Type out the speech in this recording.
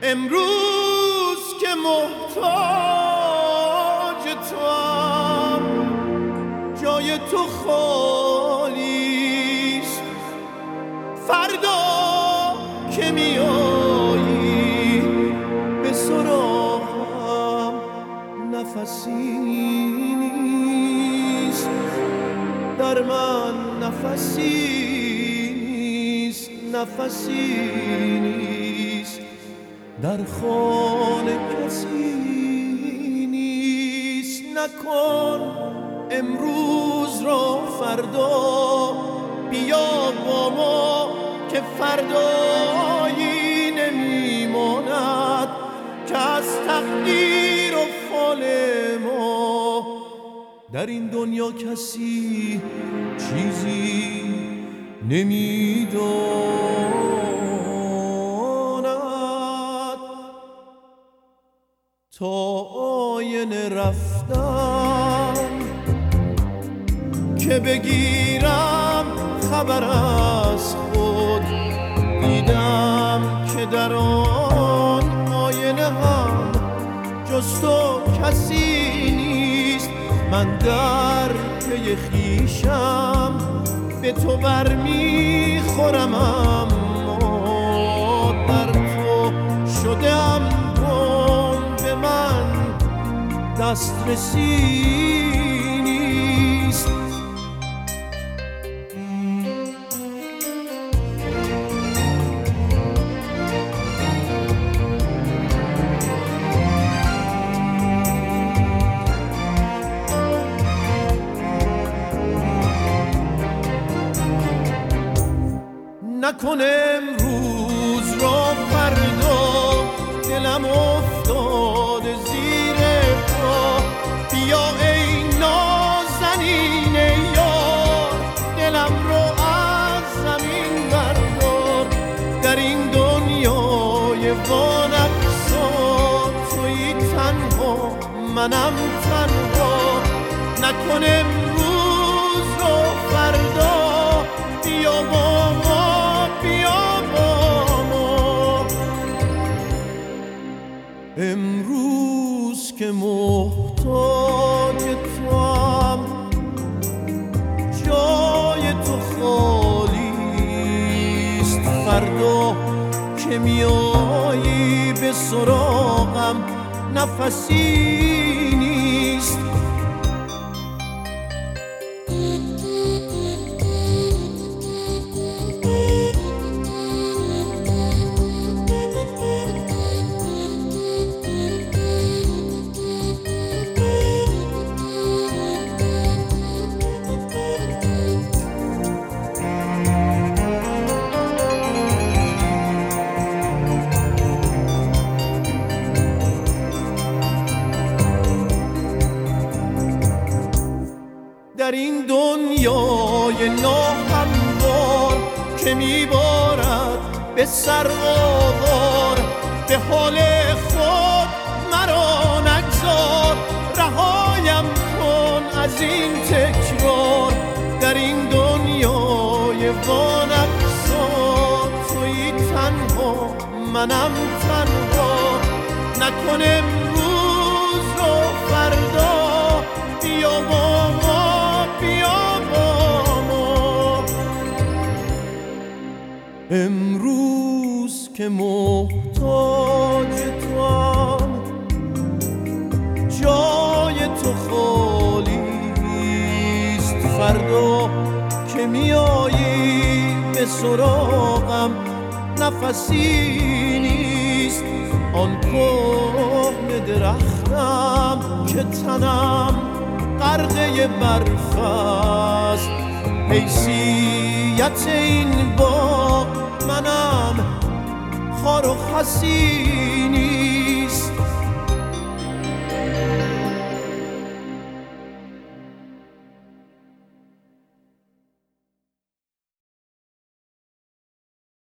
امروز که محتاج توام، جای تو خالیست. فردا که میایی به سراغم، نفسی نیست در من، نفسی نیست، نفسی نیست در خانه، کسی نیست. نکن امروز را فردا، بیا با ما که فردایی نمیماند که از تقدیر و فال ما. در این دنیا کسی چیزی نمیداند. تا آینه رفتم که بگیرم خبر از خود، دیدم که در آن آینه هم جز تو کسی نیست. من در پی خویشم به تو برمیخورم، اما در تو شدم گم، به من دسترسی نیست. نکن امروز را فردا، دلم افتاده زیر پا. بیا ای نازنین یار، دلم رو از زمین بردار. در این دنیای وانفسان تویی تنها، منم تنها. نکن امروز را فردا، بیا با ما، بیا با ما. امروز که محتاج توام، جای تو خالیست. فردا که میایی به سراغم، نفسی نیست. در این دنیای ناهموار که میبارد به سرآوار، به حال خود مرا نگذار. رهایم کن از این تکرار، در این دنیای وانفسان تویی تنها، منم تنها. نکن امروز رو فردا، بیا با ما، بیا با ما. امروز که محتاج توام، جای تو خالیست. فردا که میایی به سراغم، نفسی نیست. آن کهنه درختم که تنم غرقه برف است، حیثیت این باغ منم خار و خسی نیست.